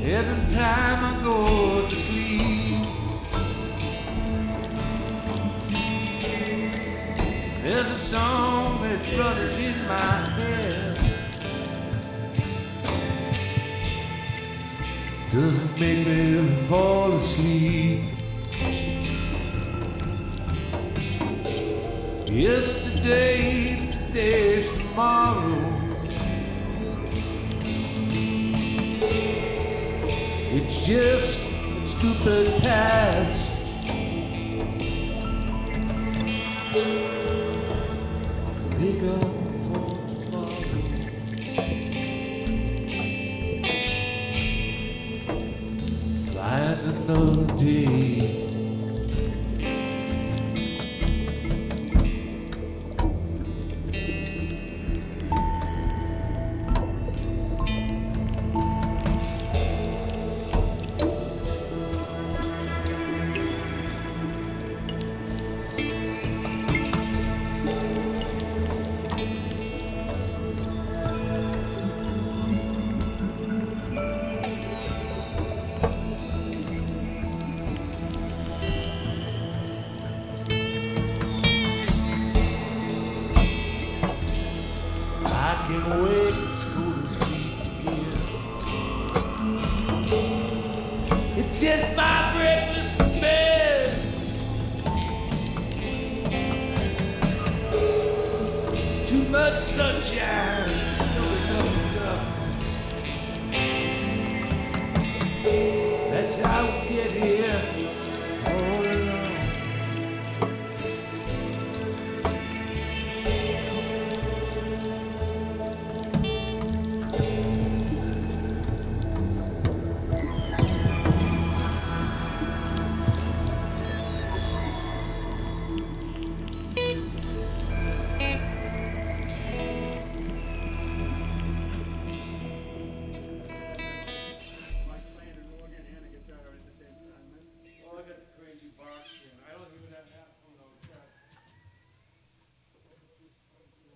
every time I go to sleep. There's a song that flutters in my head, doesn't make me fall asleep. Yesterday, today's tomorrow. It's just a stupid past. Wake up for tomorrow. Find another day. I can't wait to go to sleep again. It's just my breakfast in bed. Too much sunshine, no enough darkness. That's how we get here.